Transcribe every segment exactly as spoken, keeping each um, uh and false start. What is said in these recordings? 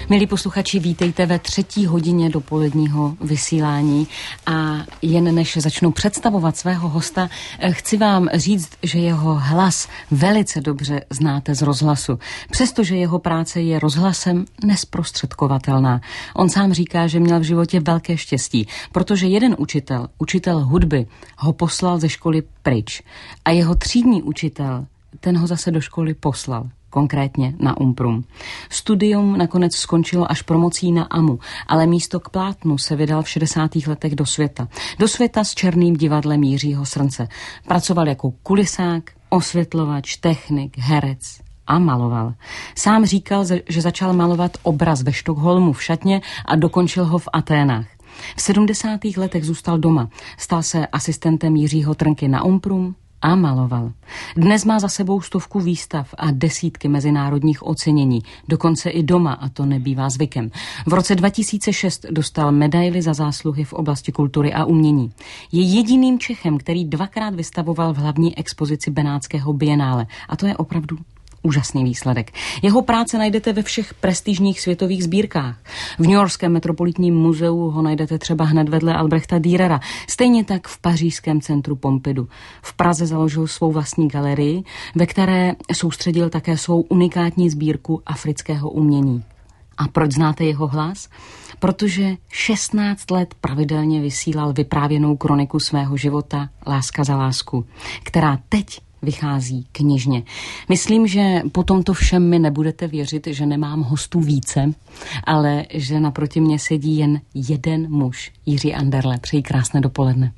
Milí posluchači, vítejte ve třetí hodině dopoledního vysílání a jen než začnu představovat svého hosta, chci vám říct, že jeho hlas velice dobře znáte z rozhlasu. Přestože jeho práce je rozhlasem nezprostředkovatelná. On sám říká, že měl v životě velké štěstí, protože jeden učitel, učitel hudby, ho poslal ze školy pryč a jeho třídní učitel, ten ho zase do školy poslal. Konkrétně na Umprum. Studium nakonec skončilo až promocí na AMU, ale místo k plátnu se vydal v šedesátých letech do světa. Do světa s černým divadlem Jiřího Srnce. Pracoval jako kulisák, osvětlovač, technik, herec a maloval. Sám říkal, že začal malovat obraz ve Štokholmu v šatně a dokončil ho v Aténách. V sedmdesátých letech zůstal doma. Stal se asistentem Jiřího Trnky na Umprum a maloval. Dnes má za sebou stovku výstav a desítky mezinárodních ocenění, dokonce i doma, a to nebývá zvykem. V roce dva tisíce šest dostal medaili za zásluhy v oblasti kultury a umění. Je jediným Čechem, který dvakrát vystavoval v hlavní expozici Benátského bienále, a to je opravdu úžasný výsledek. Jeho práce najdete ve všech prestižních světových sbírkách. V Newyorském metropolitním muzeu ho najdete třeba hned vedle Albrechta Dürera. Stejně tak v pařížském centru Pompidou. V Praze založil svou vlastní galerii, ve které soustředil také svou unikátní sbírku afrického umění. A proč znáte jeho hlas? Protože šestnáct let pravidelně vysílal vyprávěnou kroniku svého života Láska za lásku, která teď vychází knižně. Myslím, že po tomto všem mi nebudete věřit, že nemám hostů více, ale že naproti mně sedí jen jeden muž, Jiří Anderle. Přeji krásné dopoledne.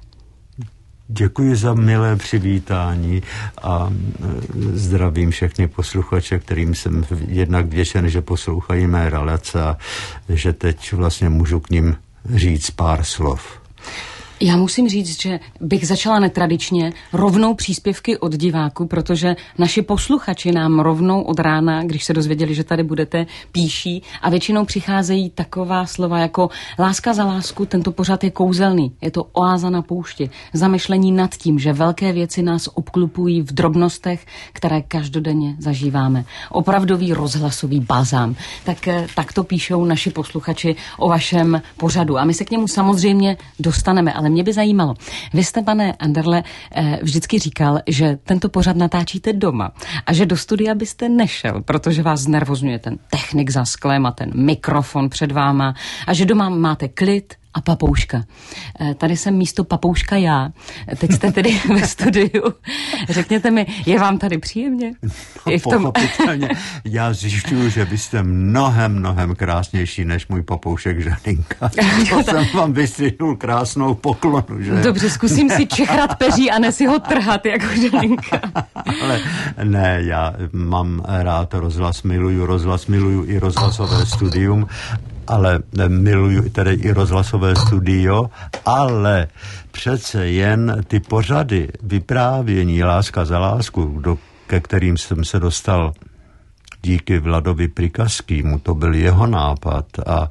Děkuji za milé přivítání a zdravím všechny posluchače, kterým jsem jednak vděčen, že poslouchají mé relace a že teď vlastně můžu k nim říct pár slov. Já musím říct, že bych začala netradičně, rovnou příspěvky od diváků, protože naši posluchači nám rovnou od rána, když se dozvěděli, že tady budete, píší a většinou přicházejí taková slova jako láska za lásku, tento pořad je kouzelný, je to oáza na poušti, zamyšlení nad tím, že velké věci nás obklupují v drobnostech, které každodenně zažíváme. Opravdový rozhlasový bazám. Tak, tak to píšou naši posluchači o vašem pořadu a my se k němu samozřejmě dostaneme, ale mě by zajímalo. Vy jste, pane Anderle, vždycky říkal, že tento pořad natáčíte doma a že do studia byste nešel, protože vás znervozňuje ten technik za sklem a ten mikrofon před váma a že doma máte klid a papouška. Tady jsem místo papouška já. Teď jste tedy ve studiu. Řekněte mi, je vám tady příjemně? No, I v tom... pochopitelně. Já zjišťuju, že byste mnohem, mnohem krásnější než můj papoušek Žaninka. To jsem vám vystřihnul krásnou poklonu, že? Dobře, zkusím si čechrat peří a ne si ho trhat jako Žaninka. Ale ne, já mám rád rozhlas, miluju rozhlas, miluju i rozhlasové studium, ale miluju tedy i rozhlasové studio, ale přece jen ty pořady vyprávění Láska za lásku, do, ke kterým jsem se dostal díky Vladovi Prikazkému, to byl jeho nápad a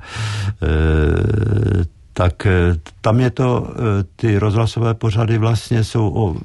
e, tak tam je to, ty rozhlasové pořady vlastně jsou o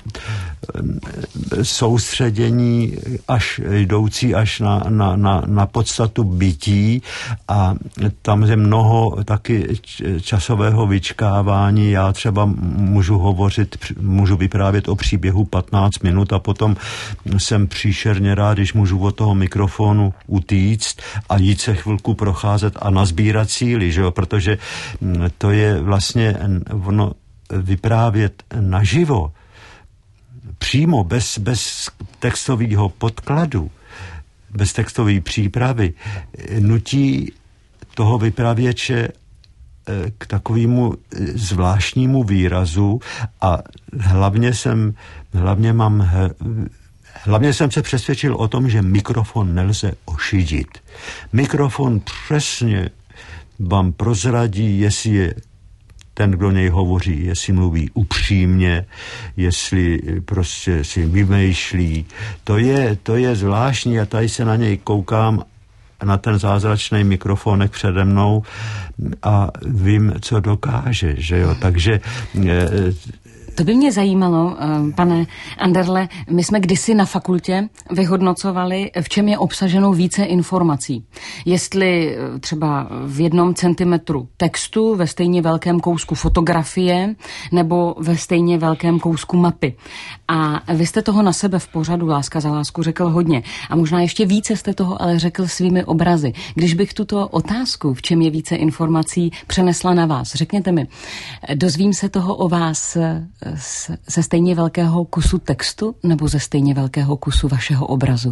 soustředění až jdoucí až na, na, na, na podstatu bytí a tam je mnoho taky časového vyčkávání. Já třeba můžu hovořit, můžu vyprávět o příběhu patnáct minut a potom jsem příšerně rád, když můžu od toho mikrofonu utíct a jít se chvilku procházet a nazbírat síly, že jo? Protože to je vlastně ono vyprávět naživo, přímo, bez, bez textového podkladu, bez textové přípravy, nutí toho vypravěče k takovému zvláštnímu výrazu a hlavně jsem, hlavně mám, hlavně jsem se přesvědčil o tom, že mikrofon nelze ošidit. Mikrofon přesně vám prozradí, jestli je ten, kdo něj hovoří, jestli mluví upřímně, jestli prostě si vymýšlí. To je, to je zvláštní a tady se na něj koukám, na ten zázračný mikrofonek přede mnou a vím, co dokáže, že jo. Takže To by mě zajímalo, pane Anderle, my jsme kdysi na fakultě vyhodnocovali, v čem je obsaženo více informací. Jestli třeba v jednom centimetru textu, ve stejně velkém kousku fotografie, nebo ve stejně velkém kousku mapy. A vy jste toho na sebe v pořadu Láska za lásku řekl hodně. A možná ještě více jste toho ale řekl svými obrazy. Když bych tuto otázku, v čem je více informací, přenesla na vás, řekněte mi, dozvím se toho o vás ze stejně velkého kusu textu nebo ze stejně velkého kusu vašeho obrazu?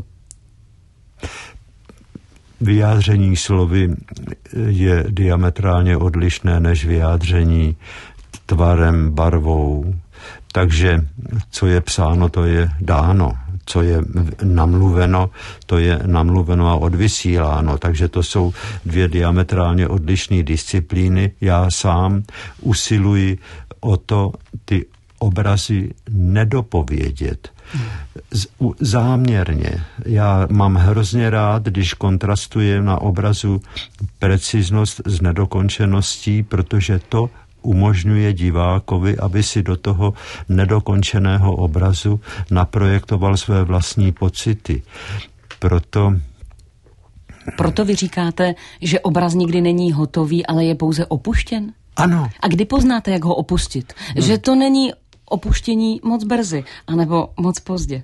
Vyjádření slovy je diametrálně odlišné než vyjádření tvarem, barvou. Takže co je psáno, to je dáno. Co je namluveno, to je namluveno a odvysíláno. Takže to jsou dvě diametrálně odlišné disciplíny. Já sám usiluji o to ty obrazy nedopovědět. Záměrně. Já mám hrozně rád, když kontrastuje na obrazu preciznost s nedokončeností, protože to umožňuje divákovi, aby si do toho nedokončeného obrazu naprojektoval své vlastní pocity. Proto Proto vy říkáte, že obraz nikdy není hotový, ale je pouze opuštěn? Ano. A kdy poznáte, jak ho opustit? No. Že to není opuštění moc brzy, anebo moc pozdě?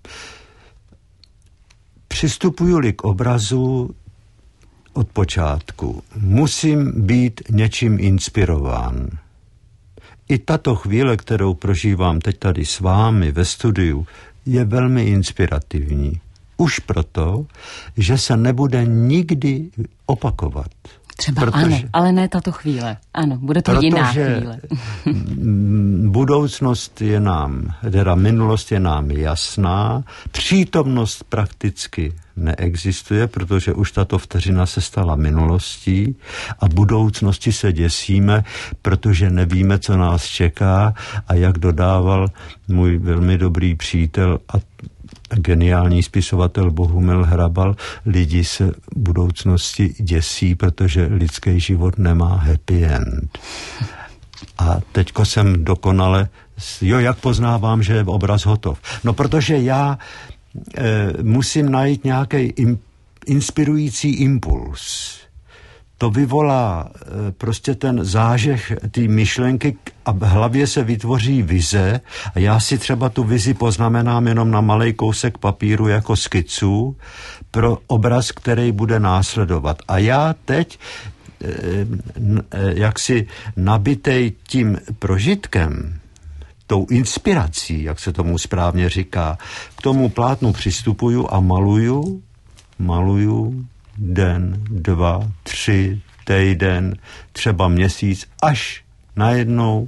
Přistupuju-li k obrazu od počátku. Musím být něčím inspirován. I tato chvíle, kterou prožívám teď tady s vámi ve studiu, je velmi inspirativní. Už proto, že se nebude nikdy opakovat. Třeba protože, ano, ale ne tato chvíle. Ano, bude to jiná chvíle. Budoucnost je nám, teda minulost je nám jasná, přítomnost prakticky neexistuje, protože už tato vteřina se stala minulostí a budoucnosti se děsíme, protože nevíme, co nás čeká a jak dodával můj velmi dobrý přítel a geniální spisovatel Bohumil Hrabal, lidi se budoucnosti děsí, protože lidský život nemá happy end. A teďko jsem dokonale, jo, jak poznávám, že je obraz hotov? No, protože já e, musím najít nějaký im, inspirující impuls. To vyvolá e, prostě ten zážeh té myšlenky a v hlavě se vytvoří vize a já si třeba tu vizi poznamenám jenom na malej kousek papíru jako skicu pro obraz, který bude následovat. A já teď e, e, jaksi nabitej tím prožitkem, tou inspirací, jak se tomu správně říká, k tomu plátnu přistupuju a maluju, maluju, den, dva, tři, týden, třeba měsíc, až najednou,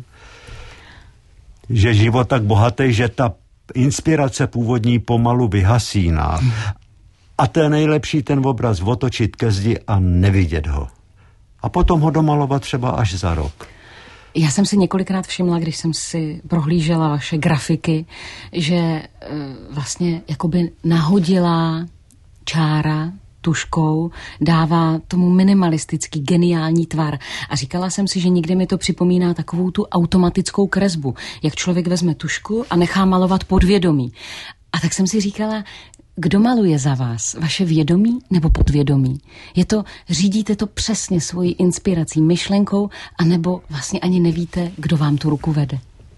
že život tak bohatý, že ta inspirace původní pomalu vyhasíná. A to je nejlepší ten obraz otočit ke zdi a nevidět ho. A potom ho domalovat třeba až za rok. Já jsem si několikrát všimla, když jsem si prohlížela vaše grafiky, že e, vlastně jakoby nahodilá čára tuškou dává tomu minimalistický, geniální tvar. A říkala jsem si, že někdy mi to připomíná takovou tu automatickou kresbu, jak člověk vezme tušku a nechá malovat podvědomí. A tak jsem si říkala, kdo maluje za vás? Vaše vědomí nebo podvědomí? Je to, řídíte to přesně svojí inspirací, myšlenkou, anebo vlastně ani nevíte, kdo vám tu ruku vede?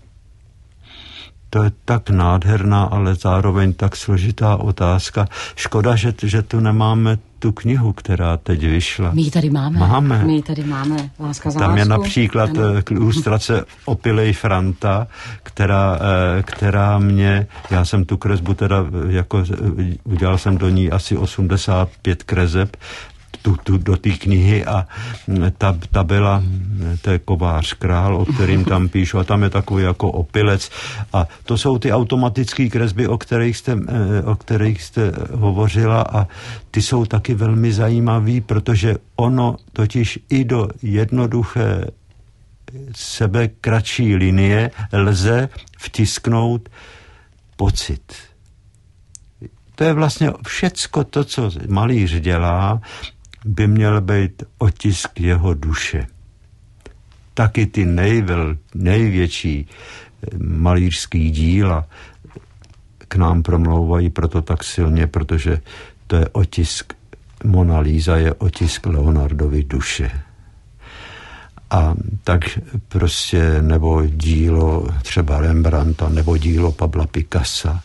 To je tak nádherná, ale zároveň tak složitá otázka. Škoda, že, že tu nemáme tu knihu, která teď vyšla. My ji tady máme. Máme. My ji tady máme. Láska za Tam lásku. je například ano. ilustrace Opilej Franta, která, která mě, já jsem tu kresbu teda, jako udělal jsem do ní asi osmdesát pět kreseb, Tu, tu, do té knihy a ta, ta byla, to je Kovář král, o kterým tam píšu a tam je takový jako opilec a to jsou ty automatické kresby, o kterých jste, o kterých jste hovořila a ty jsou taky velmi zajímavý, protože ono totiž i do jednoduché sebe kratší linie lze vtisknout pocit. To je vlastně všecko to, co malíř dělá, by měl být otisk jeho duše. Taky ty nejvel, největší malířských díl a k nám promlouvají proto tak silně, protože to je otisk, Mona Lisa je otisk Leonardovy duše. A tak prostě, nebo dílo třeba Rembrandta, nebo dílo Pabla Picassa.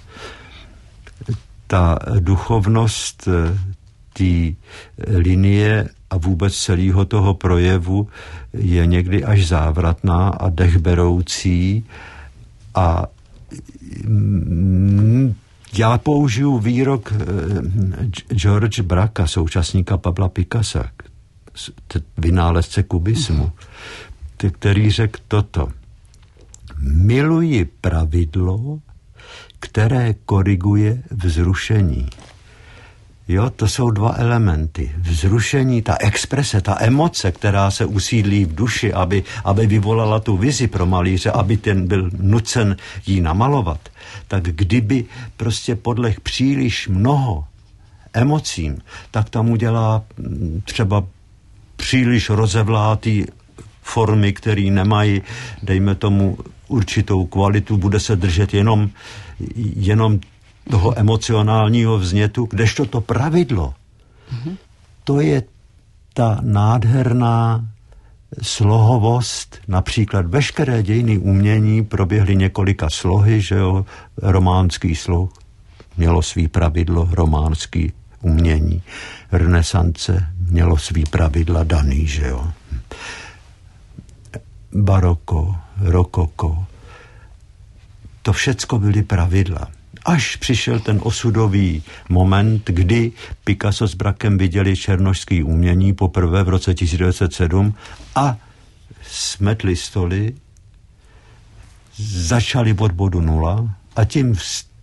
Ta duchovnost té linie a vůbec celého toho projevu je někdy až závratná a dechberoucí a já použiju výrok George Bracka, současníka Pabla Picassa, vynálezce kubismu, který řekl toto. Miluji pravidlo, které koriguje vzrušení. Jo, to jsou dva elementy. Vzrušení, ta exprese, ta emoce, která se usídlí v duši, aby, aby vyvolala tu vizi pro malíře, aby ten byl nucen jí namalovat. Tak kdyby prostě podleh příliš mnoho emocím, tak tam udělá třeba příliš rozevlátý formy, které nemají, dejme tomu, určitou kvalitu, bude se držet jenom, jenom toho emocionálního vznětu, kdežto to pravidlo, mm-hmm. to je ta nádherná slohovost, například veškeré dějiny umění proběhly několika slohy, že jo, románský sloh mělo svý pravidlo, románský umění, renesance mělo svý pravidla daný, že jo. Baroko, rokoko, to všecko byly pravidla. Až přišel ten osudový moment, kdy Picasso s Brackem viděli černošský umění poprvé v roce tisíc devět set sedm a smetli stoly, začali od bodu nula a tím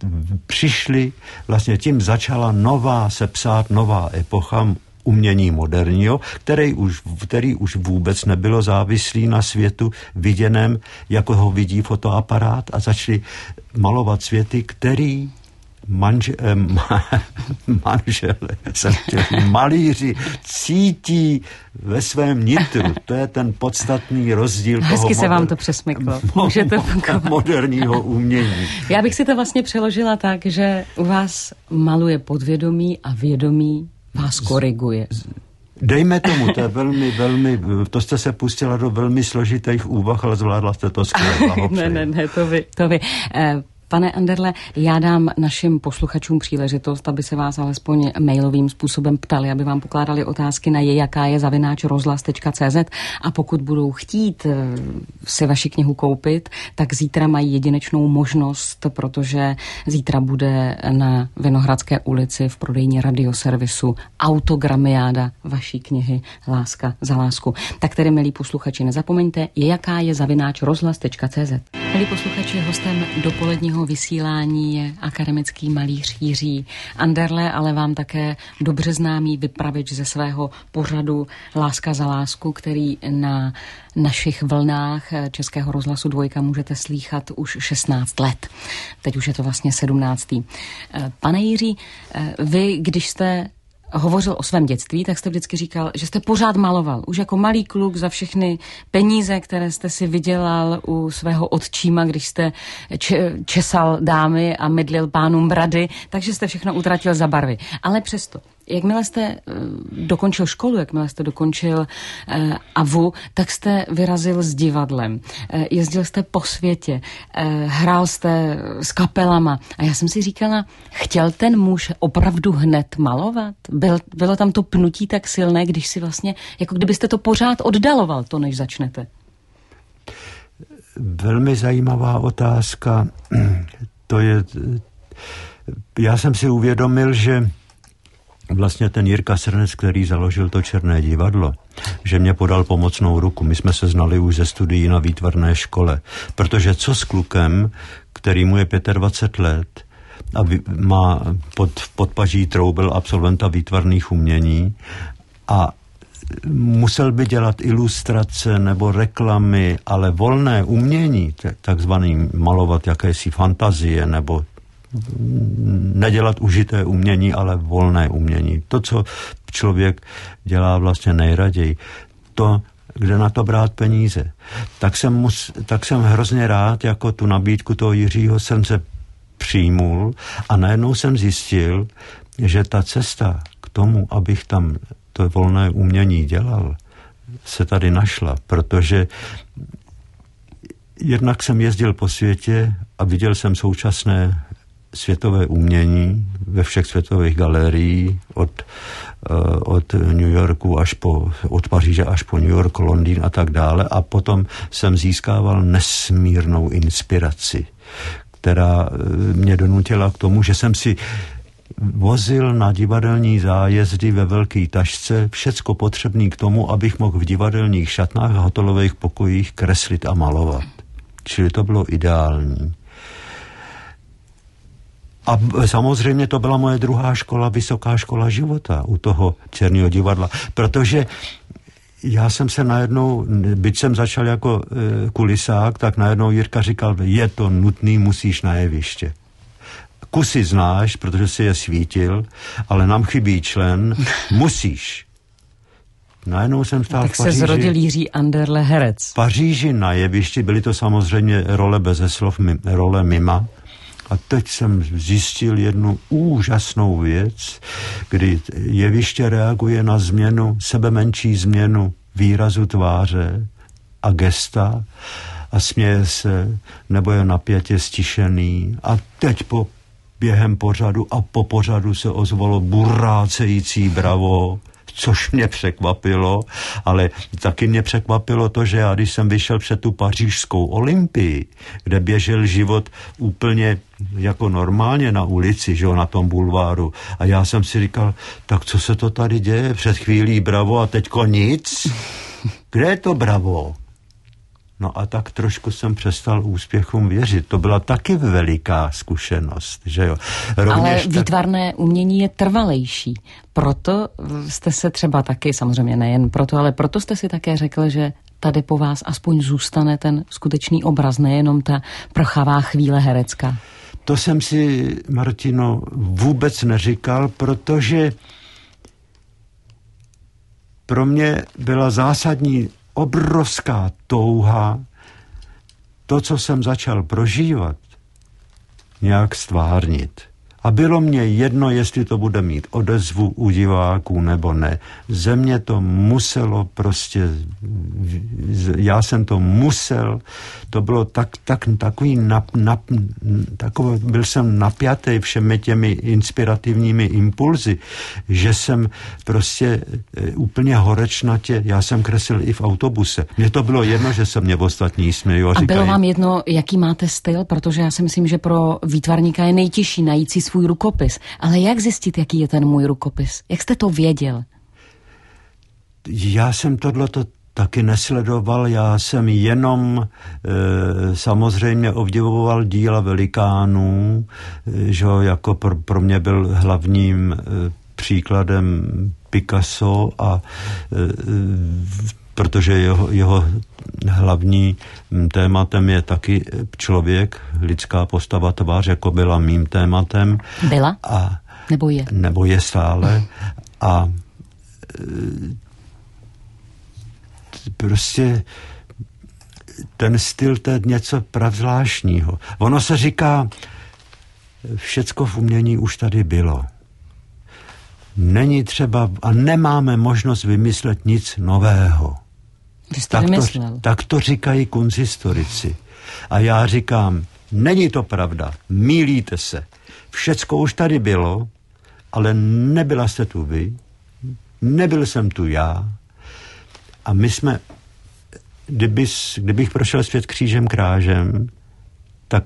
přišli, vlastně tím začala nová, se psát nová epocha umění moderního, který už, který už vůbec nebylo závislý na světu viděném, jako ho vidí fotoaparát a začali malovat světy, který manže, eh, ma, manžele, jsem chtěl, malíři cítí ve svém nitru. To je ten podstatný rozdíl. Hezky toho se moder... vám to přesmyklo. Můžete moderního umění. Já bych si to vlastně přeložila tak, že u vás maluje podvědomí a vědomí vás koriguje. Dejme tomu, to je velmi, velmi, to jste se pustila do velmi složitých úvah, ale zvládla jste to skvěle. ne, ne, ne, to vy, to vy. Eh, Pane Anderle, já dám našim posluchačům příležitost, aby se vás alespoň mailovým způsobem ptali, aby vám pokládali otázky na je, jaká je zavináč rozhlas tečka cé zet a pokud budou chtít si vaši knihu koupit, tak zítra mají jedinečnou možnost, protože zítra bude na Vinohradské ulici v prodejně radioservisu autogramiáda vaší knihy Láska za lásku. Tak tedy, milí posluchači, nezapomeňte, je, jaká je zavináč rozhlas tečka cé zet. Milí posluchači, hostem dopoledního vysílání je akademický malíř Jiří Anderle, ale vám také dobře známý vypravěč ze svého pořadu Láska za lásku, který na našich vlnách Českého rozhlasu Dvojka můžete slýchat už šestnáct let. Teď už je to vlastně sedmnáctý. Pane Jiří, vy, když jste hovořil o svém dětství, tak jste vždycky říkal, že jste pořád maloval. Už jako malý kluk za všechny peníze, které jste si vydělal u svého otčíma, když jste česal dámy a mydlil pánům brady, takže jste všechno utratil za barvy. Ale přesto, jakmile jste dokončil školu, jakmile jste dokončil A V U, tak jste vyrazil s divadlem. Jezdil jste po světě, hrál jste s kapelama a já jsem si říkala, chtěl ten muž opravdu hned malovat? Byl, bylo tam to pnutí tak silné, když si vlastně, jako kdybyste to pořád oddaloval, to než začnete? Velmi zajímavá otázka. To je, já jsem si uvědomil, že vlastně ten Jirka Srnec, který založil to Černé divadlo, že mě podal pomocnou ruku. My jsme se znali už ze studií na výtvarné škole. Protože co s klukem, který mu je dvacet pět let a má pod podpaží troubel absolventa výtvarných umění a musel by dělat ilustrace nebo reklamy, ale volné umění, takzvaný malovat jakési fantazie nebo nedělat užité umění, ale volné umění. To, co člověk dělá vlastně nejraději, to kde na to brát peníze. Tak jsem, mus, tak jsem hrozně rád, jako tu nabídku toho Jiřího jsem se přijmul a najednou jsem zjistil, že ta cesta k tomu, abych tam to volné umění dělal, se tady našla, protože jednak jsem jezdil po světě a viděl jsem současné světové umění ve všech světových galeriích od, od New Yorku až po, od Paříže až po New York, Londýn a tak dále a potom jsem získával nesmírnou inspiraci, která mě donutila k tomu, že jsem si vozil na divadelní zájezdy ve velké tašce všecko potřebné k tomu, abych mohl v divadelních šatnách a hotelových pokojích kreslit a malovat. Čili to bylo ideální. A samozřejmě to byla moje druhá škola, vysoká škola života u toho Černého divadla, protože já jsem se najednou, byť jsem začal jako e, kulisák, tak najednou Jirka říkal, je to nutný, musíš na jeviště. Kusy znáš, protože si je svítil, ale nám chybí člen, musíš. Najednou jsem stál tak v Paříži. Tak se zrodil Jiří Anderle herec. V Paříži na jevišti, byly to samozřejmě role beze slov, role mima. A teď jsem zjistil jednu úžasnou věc, kdy jeviště reaguje na změnu, sebemenší změnu výrazu tváře a gesta a směje se, nebo je napětě stišený. A teď po během pořadu a po pořadu se ozvalo burácející bravo, což mě překvapilo, ale taky mě překvapilo to, že já, když jsem vyšel před tu pařížskou Olympii, kde běžel život úplně jako normálně na ulici, že jo, na tom bulváru, a já jsem si říkal, tak co se to tady děje? Před chvílí bravo a teďko nic? Kde je to bravo? No a tak trošku jsem přestal úspěchům věřit. To byla taky veliká zkušenost, že jo. Rovněž ale výtvarné tak... umění je trvalejší. Proto jste se třeba taky, samozřejmě nejen proto, ale proto jste si také řekl, že tady po vás aspoň zůstane ten skutečný obraz, nejenom ta prchavá chvíle herecká. To jsem si, Martino, vůbec neříkal, protože pro mě byla zásadní obrovská touha to, co jsem začal prožívat, nějak stvárnit. A bylo mě jedno, jestli to bude mít odezvu u diváků nebo ne. Ze mě to muselo prostě, já jsem to musel, to bylo tak, tak, takový, nap, nap, takový, byl jsem napjatý všemi těmi inspirativními impulzy, že jsem prostě úplně horečnatě, já jsem kreslil i v autobuse. Mně to bylo jedno, že se mě ostatní smějí. A, a bylo vám jedno, jaký máte styl? Protože já si myslím, že pro výtvarníka je nejtěžší najít si svůj rukopis. Ale jak zjistit, jaký je ten můj rukopis? Jak jste to věděl? Já jsem tohleto taky nesledoval, já jsem jenom e, samozřejmě obdivoval díla velikánů, e, že jako pro, pro mě byl hlavním e, příkladem Picasso a e, protože jeho, jeho hlavní tématem je taky člověk, lidská postava, tvář, jako byla mým tématem. Byla? A, nebo je? Nebo je stále. A prostě ten styl, to je něco pravzvláštního. Ono se říká, všecko v umění už tady bylo. Není třeba a nemáme možnost vymyslet nic nového. Tak to, tak to říkají kunsthistorici. A já říkám, není to pravda, mýlíte se. Všecko už tady bylo, ale nebyla jste tu vy, nebyl jsem tu já. A my jsme, kdybys, kdybych prošel svět křížem krážem, tak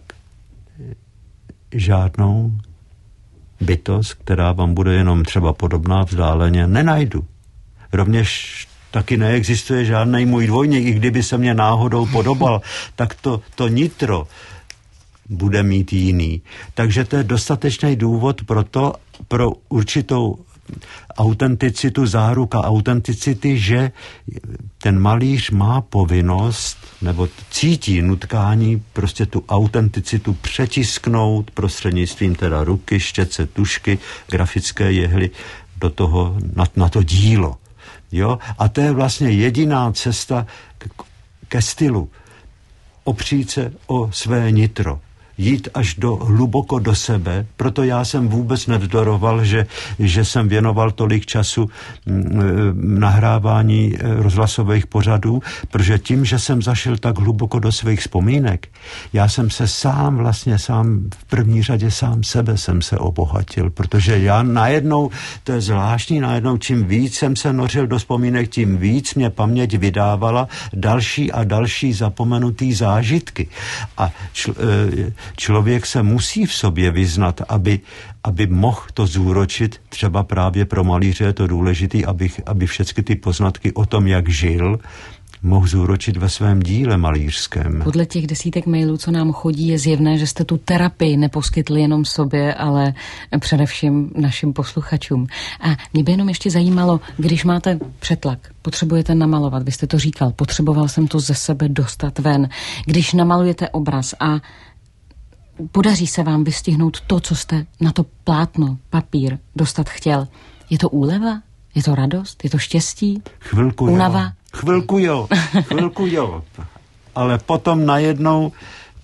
žádnou bytost, která vám bude jenom třeba podobná vzdáleně, nenajdu. Rovněž taky neexistuje žádný můj dvojník, i kdyby se mě náhodou podobal, tak to, to nitro bude mít jiný. Takže to je dostatečný důvod pro to, pro určitou autenticitu, záruka autenticity, že ten malíř má povinnost, nebo cítí nutkání prostě tu autenticitu přetisknout prostřednictvím teda ruky, štětce, tušky, grafické jehly do toho, na, na to dílo. Jo? A to je vlastně jediná cesta k, ke stylu. Opřít se o své nitro. Jít až do, hluboko do sebe, proto já jsem vůbec nedoroval, že, že jsem věnoval tolik času m, nahrávání rozhlasových pořadů, protože tím, že jsem zašel tak hluboko do svých vzpomínek, já jsem se sám vlastně sám, v první řadě sám sebe jsem se obohatil, protože já najednou, to je zvláštní, najednou čím víc jsem se nořil do vzpomínek, tím víc mě paměť vydávala další a další zapomenutý zážitky. A čl, Člověk se musí v sobě vyznat, aby, aby mohl to zúročit. Třeba právě pro malíře je to důležité, aby, aby všechny ty poznatky o tom, jak žil, mohl zúročit ve svém díle malířském. Podle těch desítek mailů, co nám chodí, je zjevné, že jste tu terapii neposkytli jenom sobě, ale především našim posluchačům. A mě by jenom ještě zajímalo, když máte přetlak, potřebujete namalovat, vy jste to říkal, potřeboval jsem to ze sebe dostat ven. Když namalujete obraz a podaří se vám vystihnout to, co jste na to plátno, papír dostat chtěl. Je to úleva? Je to radost? Je to štěstí? Chvilku Únava? jo. Chvilku jo. Chvilku jo. Ale potom najednou,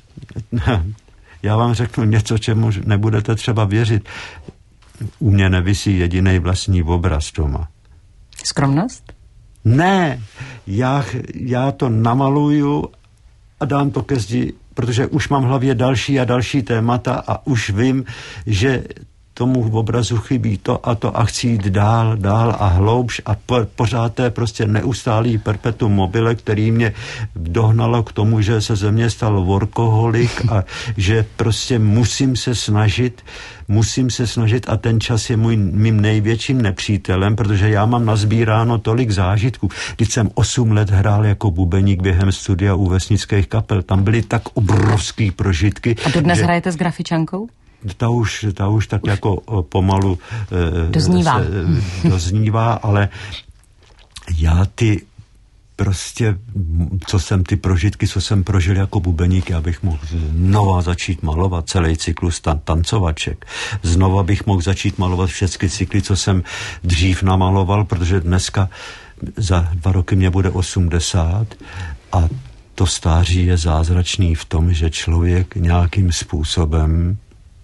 já vám řeknu něco, čemu nebudete třeba věřit. U mě nevisí jedinej vlastní obraz doma. Skromnost? Ne. Já, já to namaluju a dám to ke zdi, protože už mám v hlavě další a další témata a už vím, že tomu obrazu chybí to a to a chci jít dál, dál a hloubš a po, pořád to je prostě neustálý perpetuum mobile, který mě dohnalo k tomu, že se ze mě stal workoholik a že prostě musím se snažit, musím se snažit a ten čas je můj, mým největším nepřítelem, protože já mám nazbíráno tolik zážitků. Když jsem osm let hrál jako bubeník během studia u vesnických kapel, tam byly tak obrovský prožitky. A to dnes že... hrajete s grafičankou? Ta už, ta už tak jako pomalu e, doznívá. Se, doznívá, ale já ty prostě, co jsem ty prožitky, co jsem prožil jako bubeník, já bych mohl znova začít malovat celý cyklus tan- tancovaček. Znova bych mohl začít malovat všechny cykly, co jsem dřív namaloval, protože dneska za dva roky mě bude osmdesát a to stáří je zázračný v tom, že člověk nějakým způsobem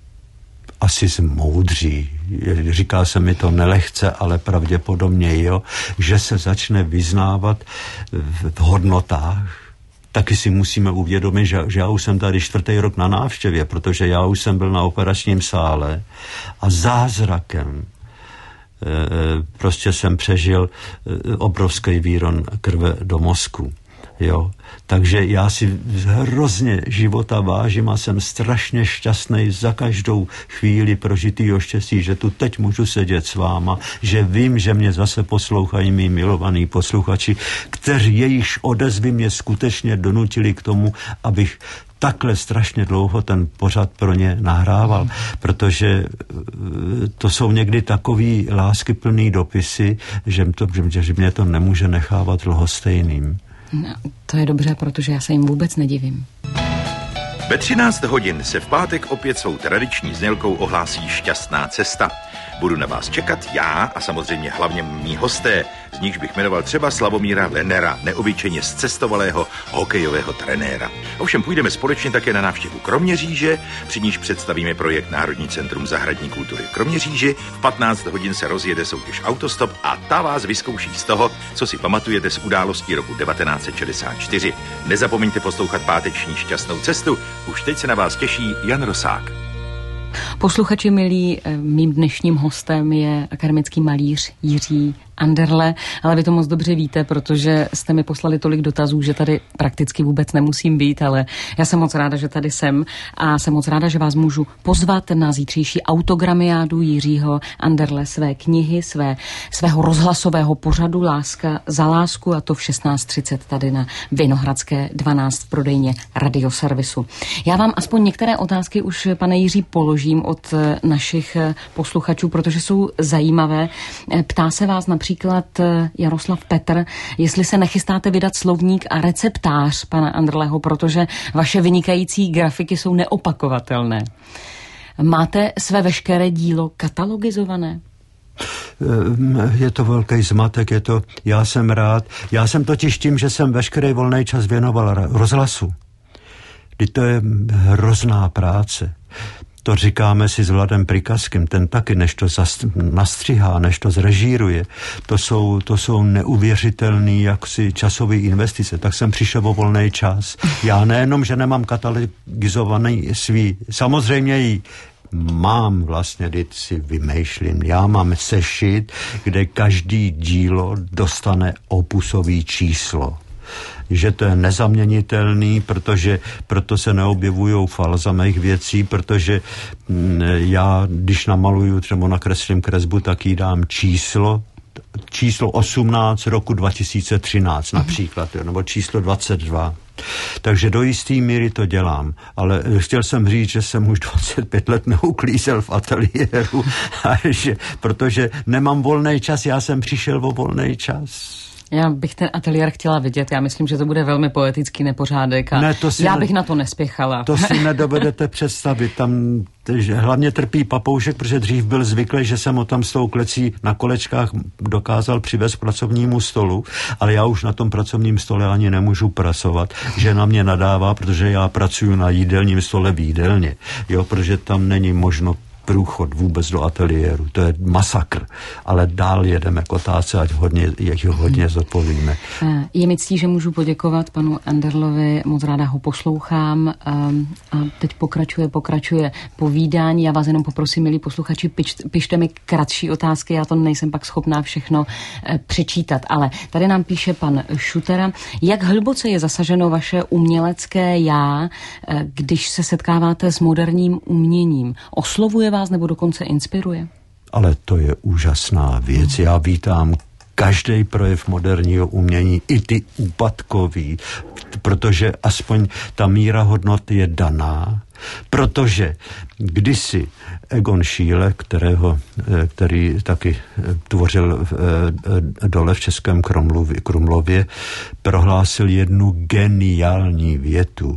asi zmoudří. Říká se mi to nelehce, ale pravděpodobně jo, že se začne vyznávat v hodnotách. Taky si musíme uvědomit, že, že já už jsem tady čtvrtý rok na návštěvě, protože já už jsem byl na operačním sále a zázrakem e, prostě jsem přežil obrovský výron krve do mozku. Jo. Takže já si hrozně života vážím a jsem strašně šťastný za každou chvíli prožitýho štěstí, že tu teď můžu sedět s váma, že vím, že mě zase poslouchají mý milovaní posluchači, kteří jejichž odezvy mě skutečně donutili k tomu, abych takhle strašně dlouho ten pořad pro ně nahrával, protože to jsou někdy takový láskyplný dopisy, že, to, že mě to nemůže nechávat lhostejným. No, to je dobře, protože já se jim vůbec nedivím. Ve třináct hodin se v pátek opět svou tradiční znělkou ohlásí Šťastná cesta. Budu na vás čekat já a samozřejmě hlavně mý hosté, z nichž bych jmenoval třeba Slavomíra Lennera, neobyčejně zcestovalého hokejového trenéra. Ovšem půjdeme společně také na návštěvu Kroměříže, při níž představíme projekt Národní centrum zahradní kultury v Kroměříži. V patnáct hodin se rozjede soutěž Autostop a ta vás vyzkouší z toho, co si pamatujete z událostí roku devatenáct set šedesát čtyři. Nezapomeňte poslouchat páteční Šťastnou cestu. Už teď se na vás těší Jan Rosák. Posluchači milí, mým dnešním hostem je akademický malíř Jiří Anderle, ale vy to moc dobře víte, protože jste mi poslali tolik dotazů, že tady prakticky vůbec nemusím být, ale já jsem moc ráda, že tady jsem a jsem moc ráda, že vás můžu pozvat na zítřejší autogramiádu Jiřího Anderle, své knihy, své, svého rozhlasového pořadu Láska za lásku, a to v šestnáct třicet tady na Vinohradské dvanáct v prodejně Radioservisu. Já vám aspoň některé otázky už, pane Jiří, položím od našich posluchačů, protože jsou zajímavé. Ptá se vás například Jaroslav Petr, jestli se nechystáte vydat slovník a receptář pana Anderleho, protože vaše vynikající grafiky jsou neopakovatelné. Máte své veškeré dílo katalogizované? Je to velký zmatek, je to, já jsem rád. Já jsem totiž tím, že jsem veškerý volný čas věnoval rozhlasu. Kdy to je hrozná práce. To říkáme si s Vladem Prikazkým, ten taky, než to zast, nastřihá, než to zrežíruje. To jsou, to jsou neuvěřitelný jaksi časové investice. Tak jsem přišel o volný čas. Já nejenom, že nemám katalogizovaný svý, samozřejmě ji mám vlastně, když si vymýšlím, já mám sešit, kde každý dílo dostane opusový číslo. Že to je nezaměnitelný, protože proto se neobjevují falza mých věcí, protože já, když namaluju, třeba nakreslím kresbu, tak jí dám číslo, číslo osmnáct roku dva tisíce třináct například, jo, nebo číslo dvacet dva. Takže do jistý míry to dělám, ale chtěl jsem říct, že jsem už dvacet pět let neuklízel v ateliéru, že, protože nemám volný čas, já jsem přišel o volný čas. Já bych ten ateliér chtěla vidět, já myslím, že to bude velmi poetický nepořádek a ne, já bych ne, na to nespěchala. To si nedovedete představit, tam hlavně trpí papoušek, protože dřív byl zvyklý, že jsem ho tam s tou klecí na kolečkách dokázal přivést k pracovnímu stolu, ale já už na tom pracovním stole ani nemůžu pracovat, že na mě nadává, protože já pracuji na jídelním stole v jídelně, jo, protože tam není možno průchod vůbec do ateliéru. To je masakr. Ale dál jedeme k otázce, ať hodně, jak ho hodně zodpovíme. Je mi ctí, že můžu poděkovat panu Anderlovi, moc ráda ho poslouchám a teď pokračuje, pokračuje povídání. Já vás jenom poprosím, milí posluchači, pič, pište mi kratší otázky, já to nejsem pak schopná všechno přečítat, ale tady nám píše pan Šutera, jak hluboce je zasaženo vaše umělecké já, když se setkáváte s moderním uměním? Oslovuje vás nebo dokonce inspiruje? Ale to je úžasná věc. Já vítám každý projev moderního umění, i ty úpadkový, protože aspoň ta míra hodnot je daná, protože kdysi Egon Schiele, kterého, který taky tvořil dole v Českém Krumlově, Krumlově, prohlásil jednu geniální větu.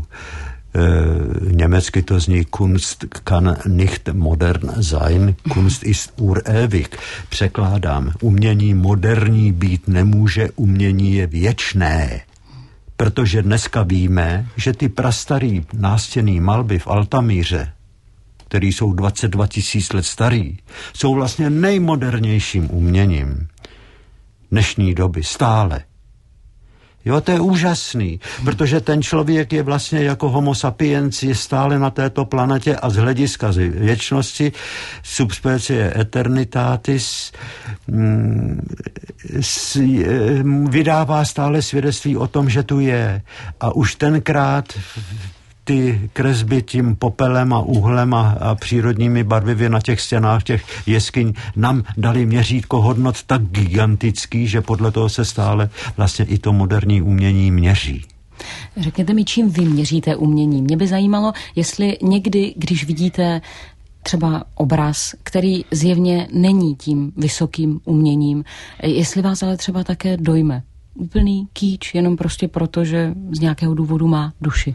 Německy to zní Kunst kann nicht modern sein, Kunst ist urewig. Překládám, umění moderní být nemůže, umění je věčné. Protože dneska víme, že ty prastarý nástěnný malby v Altamíře, který jsou dvacet dva tisíc let starý, jsou vlastně nejmodernějším uměním dnešní doby stále. Jo, to je úžasný, protože ten člověk je vlastně jako homo sapiens, je stále na této planetě a z hlediska věčnosti subspecie eternitatis mm, s, vydává stále svědectví o tom, že tu je. A už tenkrát ty kresby tím popelem a uhlem a, a přírodními barvivy na těch stěnách těch jeskyň nám dali měřítko hodnot tak gigantický, že podle toho se stále vlastně i to moderní umění měří. Řekněte mi, čím vy měříte umění? Mě by zajímalo, jestli někdy, když vidíte třeba obraz, který zjevně není tím vysokým uměním, jestli vás ale třeba také dojme. Úplný kýč, jenom prostě proto, že z nějakého důvodu má duši.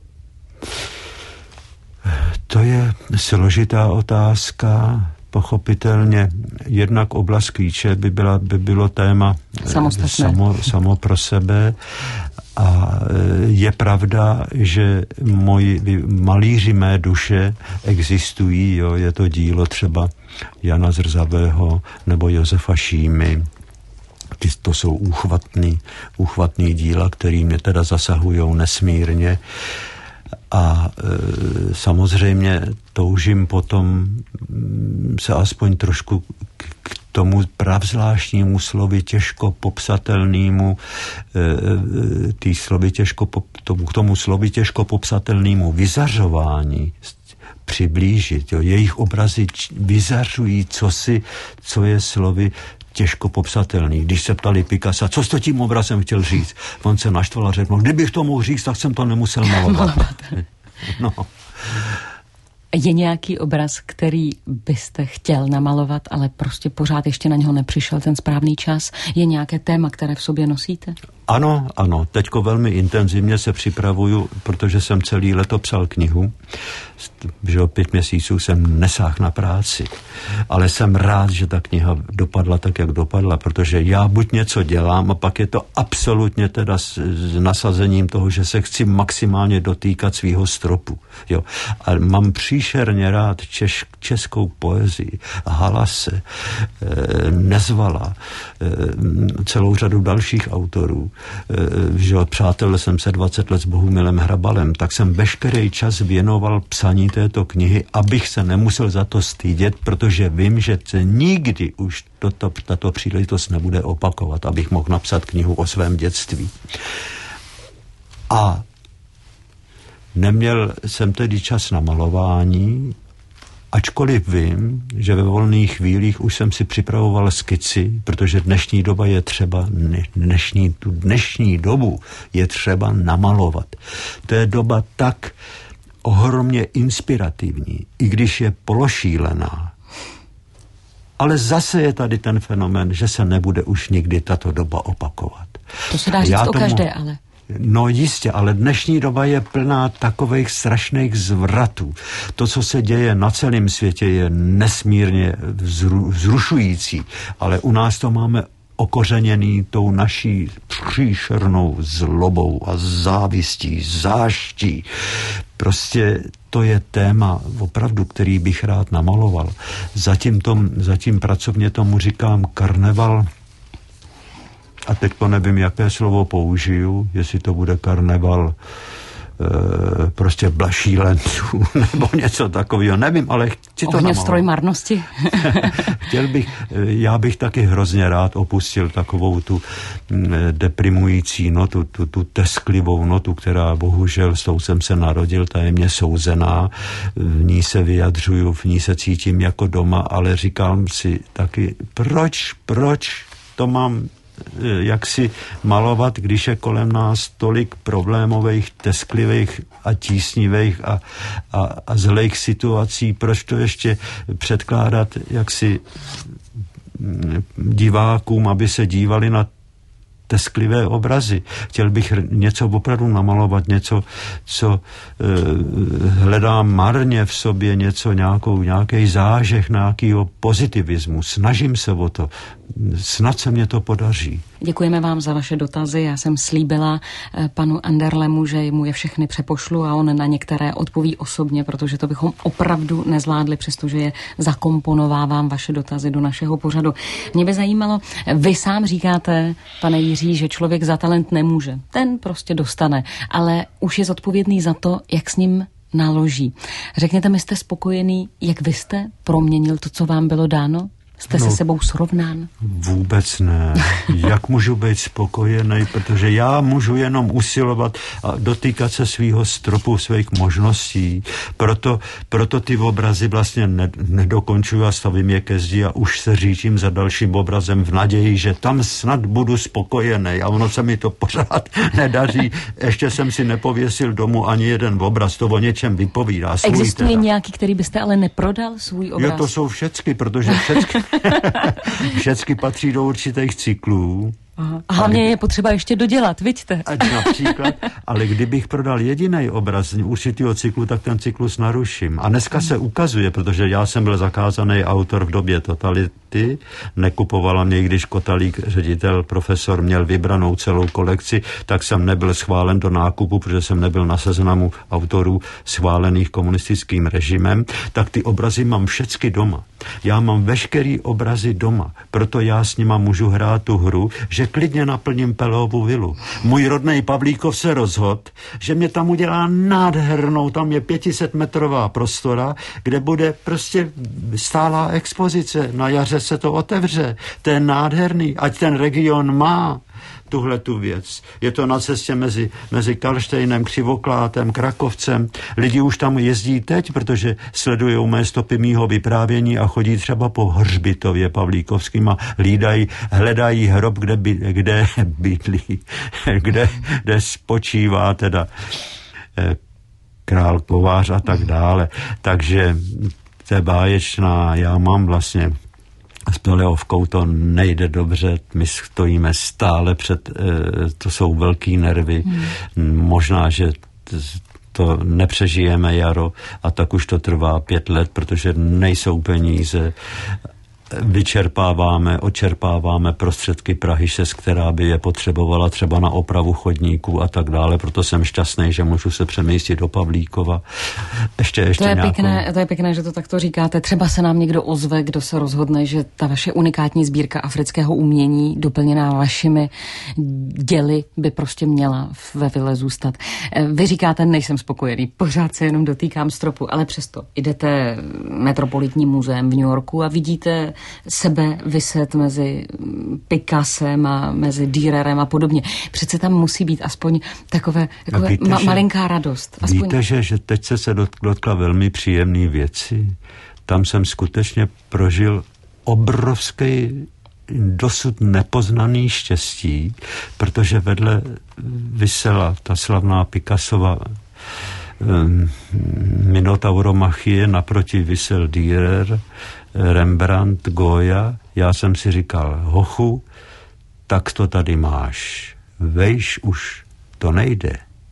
To je složitá otázka, pochopitelně. Jednak oblast kýče by, byla, by bylo téma samo, samo pro sebe a je pravda, že moji malíři mé duše existují, jo, je to dílo třeba Jana Zrzavého nebo Josefa Šímy. To jsou úchvatný, úchvatný díla, který mě teda zasahujou nesmírně. A e, samozřejmě toužím potom se aspoň trošku k, k tomu pravzvláštnímu slovi těžko popsatelnému e, tý slovy těžko pop, tomu, k tomu slovi těžko popsatelnému vyzařování přiblížit. Jo. Jejich obrazy vyzařují cosi, co je slovy těžko popsatelný. Když se ptali Picassa, co jsi to tím obrazem chtěl říct? On se naštval a řekl, no, kdybych to mohl říct, tak jsem to nemusel malovat. No. Je nějaký obraz, který byste chtěl namalovat, ale prostě pořád ještě na něho nepřišel ten správný čas? Je nějaké téma, které v sobě nosíte? Ano, ano, teďko velmi intenzivně se připravuju, protože jsem celý leto psal knihu, že o pět měsíců jsem nesáhl na práci, ale jsem rád, že ta kniha dopadla tak, jak dopadla, protože já buď něco dělám a pak je to absolutně teda s, s nasazením toho, že se chci maximálně dotýkat svýho stropu, jo. A mám příšerně rád češ, českou poezii, Halase, e, Nezvala, e, celou řadu dalších autorů, e, že přátel jsem se dvacet let s Bohumilem Hrabalem, tak jsem veškerý čas věnoval psaní této knihy, abych se nemusel za to stydět, protože vím, že se nikdy už toto, tato příležitost nebude opakovat, abych mohl napsat knihu o svém dětství. A neměl jsem tedy čas na malování, ačkoliv vím, že ve volných chvílích už jsem si připravoval skici, protože dnešní doba je třeba, dnešní, tu dnešní dobu je třeba namalovat. To je doba tak ohromně inspirativní, i když je pološílená. Ale zase je tady ten fenomén, že se nebude už nikdy tato doba opakovat. To se dá říct o každé, ale... No jistě, ale dnešní doba je plná takových strašných zvratů. To, co se děje na celém světě, je nesmírně vzru, vzrušující, ale u nás to máme okořeněný tou naší příšernou zlobou a závistí, záští. Prostě to je téma opravdu, který bych rád namaloval. Zatím, tom, zatím pracovně tomu říkám karneval. A teď to nevím, jaké slovo použiju, jestli to bude karneval e, prostě blašílenců nebo něco takového, nevím, ale chci to namalovat. Stroj marnosti. Chtěl bych, já bych taky hrozně rád opustil takovou tu deprimující notu, tu, tu tesklivou notu, která bohužel s tou jsem se narodil, ta je mě souzená, v ní se vyjadřuju, v ní se cítím jako doma, ale říkám si taky, proč, proč to mám jak si malovat, když je kolem nás tolik problémových, tesklivých a tísnivých a, a, a zlejch situací, proč to ještě předkládat jaksi divákům, aby se dívali na tesklivé obrazy. Chtěl bych něco opravdu namalovat, něco, co e, hledám marně v sobě, něco, nějakou, nějaký zážeh, nějakýho pozitivismu. Snažím se o to. Snad se mě to podaří. Děkujeme vám za vaše dotazy. Já jsem slíbila panu Anderlemu, že mu je všechny přepošlu a on na některé odpoví osobně, protože to bychom opravdu nezvládli, přestože je zakomponovávám vaše dotazy do našeho pořadu. Mě by zajímalo, vy sám říkáte, pane Jiří, že člověk za talent nemůže. Ten prostě dostane, ale už je zodpovědný za to, jak s ním naloží. Řekněte mi, jste spokojený, jak vy jste proměnil to, co vám bylo dáno? Jste no, se sebou srovnán? Vůbec ne. Jak můžu být spokojený, protože já můžu jenom usilovat a dotýkat se svýho stropu, svých možností. Proto, proto ty obrazy vlastně ne, nedokončuju a stavím je ke zdi a už se říčím za dalším obrazem v naději, že tam snad budu spokojený a ono se mi to pořád nedaří. Ještě jsem si nepověsil domů ani jeden obraz, to o něčem vypovídá. Existuje teda nějaký, který byste ale neprodal, svůj obraz? Jo, to jsou všecky, protože všecky všecky patří do určitých cyklů. Aha. A hlavně je potřeba ještě dodělat, vidíte? Ať například, ale kdybych prodal jediný obraz určitého cyklu, tak ten cyklus naruším. A dneska se ukazuje, protože já jsem byl zakázaný autor v době totality, nekupovala mě, když Kotalík, ředitel, profesor, měl vybranou celou kolekci, tak jsem nebyl schválen do nákupu, protože jsem nebyl na seznamu autorů schválených komunistickým režimem, tak ty obrazy mám všecky doma. Já mám veškerý obrazy doma, proto já s nima můžu hrát tu hru, že klidně naplním Pelhovu vilu. Můj rodnej Pavlíkov se rozhodl, že mě tam udělá nádhernou, tam je pětisetmetrová prostora, kde bude prostě stálá expozice. Na jaře se to otevře. To je nádherný, ať ten region má tuhle tu věc. Je to na cestě mezi, mezi Karlštejnem, Křivoklátem, Krakovcem. Lidi už tam jezdí teď, protože sledujou mé stopy mýho vyprávění a chodí třeba po hřbitově Pavlíkovským a hlídají, hledají hrob, kde, by, kde bydlí, kde, kde spočívá teda eh, král Kovář a tak dále. Takže to je báječná. Já mám vlastně S Peleovkou to nejde dobře, my stojíme stále před, to jsou velký nervy, hmm. možná, že to nepřežijeme jaro a tak už to trvá pět let, protože nejsou peníze. Vyčerpáváme, očerpáváme prostředky Prahy šest, která by je potřebovala třeba na opravu chodníků a tak dále, proto jsem šťastný, že můžu se přemístit do Pavlíkova. Ještě, ještě to, je nějakou... pěkné, to je pěkné, že to takto říkáte. Třeba se nám někdo ozve, kdo se rozhodne, že ta vaše unikátní sbírka afrického umění, doplněná vašimi děly, by prostě měla ve vile zůstat. Vy říkáte, nejsem spokojený, pořád se jenom dotýkám stropu, ale přesto jdete Metropolitním muzeem v New Yorku a vidíte sebe vyset mezi Picassem a mezi Dürerem a podobně. Přece tam musí být aspoň takové, takové víte, ma- malinká radost. Aspoň... Víte, že, že teď se se dotkla velmi příjemné věci. Tam jsem skutečně prožil obrovský dosud nepoznaný štěstí, protože vedle visela ta slavná Picassova um, Minotauromachie, naproti visel Dürer, Rembrandt, Goya. Já jsem si říkal, hochu, tak to tady máš. Vejš už to nejde.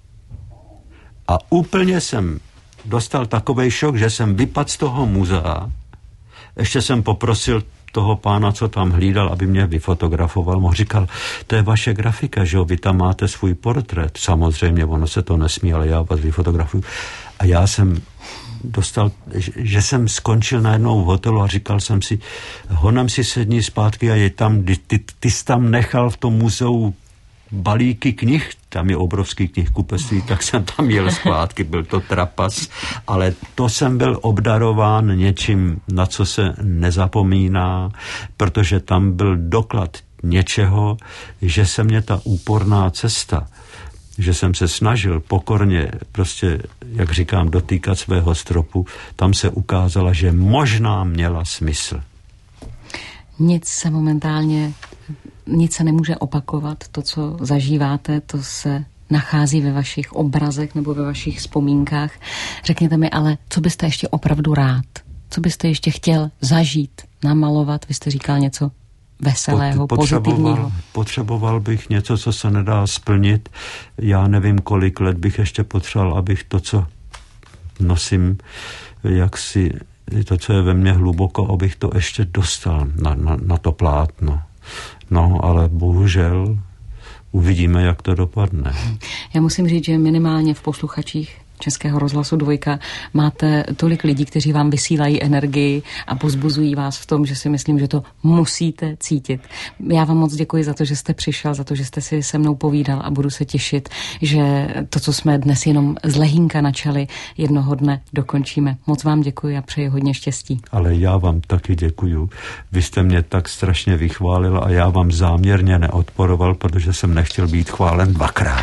A úplně jsem dostal takovej šok, že jsem vypadl z toho muzea. Ještě jsem poprosil toho pána, co tam hlídal, aby mě vyfotografoval. Mohl říkal, to je vaše grafika, že jo, vy tam máte svůj portrét. Samozřejmě, ono se to nesmí, ale já vás vyfotografuju. A já jsem dostal, že jsem skončil najednou v hotelu a říkal jsem si, honem si sedni zpátky a je tam, ty, ty, ty jsi tam nechal v tom muzeu balíky knih, tam je obrovský knihkupectví, tak jsem tam jel zpátky, byl to trapas, ale to jsem byl obdarován něčím, na co se nezapomíná, protože tam byl doklad něčeho, že se mě ta úporná cesta, že jsem se snažil pokorně, prostě, jak říkám, dotýkat svého stropu, tam se ukázala, že možná měla smysl. Nic se momentálně, nic se nemůže opakovat. To, co zažíváte, to se nachází ve vašich obrazech nebo ve vašich vzpomínkách. Řekněte mi ale, co byste ještě opravdu rád? Co byste ještě chtěl zažít, namalovat? Vy jste říkal něco veselého, potřeboval, pozitivního. Potřeboval bych něco, co se nedá splnit. Já nevím, kolik let bych ještě potřeboval, abych to, co nosím, jak si, to, co je ve mně hluboko, abych to ještě dostal na, na, na to plátno. No, ale bohužel uvidíme, jak to dopadne. Já musím říct, že minimálně v posluchačích Českého rozhlasu Dvojka máte tolik lidí, kteří vám vysílají energii a pozbuzují vás v tom, že si myslím, že to musíte cítit. Já vám moc děkuji za to, že jste přišel, za to, že jste si se mnou povídal a budu se těšit, že to, co jsme dnes jenom z lehínka načali, jednoho dne dokončíme. Moc vám děkuji a přeji hodně štěstí. Ale já vám taky děkuju. Vy jste mě tak strašně vychválila a já vám záměrně neodporoval, protože jsem nechtěl být chválen dvakrát.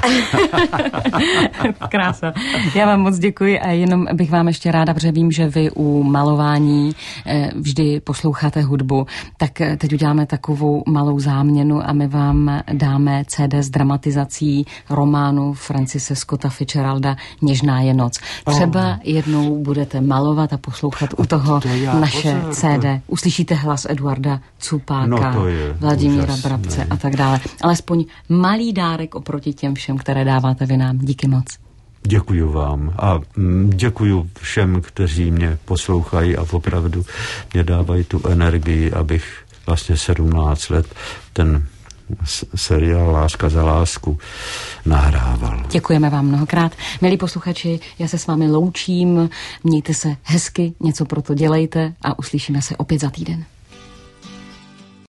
Krása. Já vám moc děkuji a jenom bych vám ještě ráda, protože vím, že vy u malování vždy posloucháte hudbu, tak teď uděláme takovou malou záměnu a my vám dáme cé dé s dramatizací románu Francise Scotta Fitzgeralda Něžná je noc. Třeba oh. jednou budete malovat a poslouchat u toho to naše pozor, cé dé. Uslyšíte hlas Eduarda Cupáka, no Vladimíra úžasné. Brabce a tak dále. Alespoň malý dárek oproti těm všem, které dáváte vy nám. Díky moc. Děkuju vám a děkuju všem, kteří mě poslouchají a opravdu mě dávají tu energii, abych vlastně sedmnáct let ten seriál Láska za lásku nahrával. Děkujeme vám mnohokrát. Milí posluchači, já se s vámi loučím, mějte se hezky, něco pro to dělejte a uslyšíme se opět za týden.